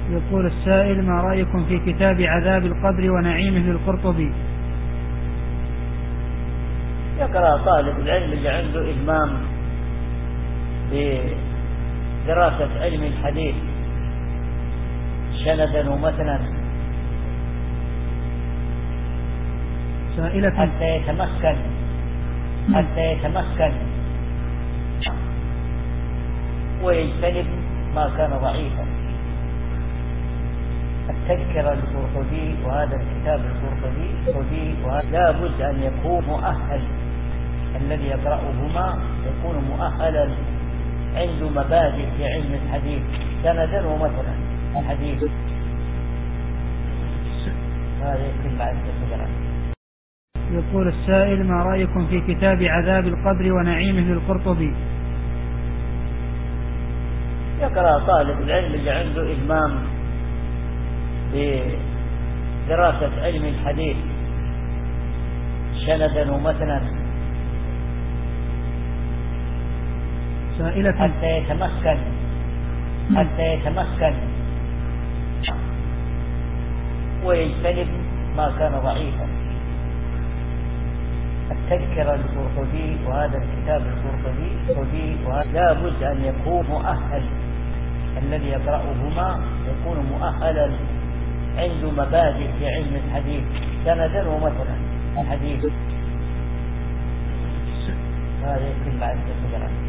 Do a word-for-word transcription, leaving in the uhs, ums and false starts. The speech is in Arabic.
يقول السائل: ما رأيكم في كتاب عذاب القبر ونعيمه للقرطبي؟ يقرأ طالب العلم اللي عنده إلمام بدراسة علم الحديث سندا ومتنا سائلة حتى يتمكن حتى يتمكن ويجتنب ما كان ضعيفا. التذكرة القرطبي وهذا الكتاب القرطبي لا بد أن يكون مؤهل، الذي يقرأهما يكون مؤهلا عنده مبادئ في علم الحديث سندا ومتنا الحديث. هذا يمكن بعد التذكرة. يقول السائل: ما رأيكم في كتاب عذاب القبر ونعيمه للقرطبي؟ يقرأ طالب العلم اللي عنده إلمام بدراسة علم الحديث سندا ومتنا سائلة حتى يتمكن حتى يتمكن ويجتنب ما كان ضعيفا. التذكرة القرطبي وهذا الكتاب القرطبي لا بد أن يكون مؤهل، الذي يقرأهما يكون مؤهلا عنده مبادئ في علم الحديث سندا ومتنا الحديث. هذا يمكن بعد التذكرة.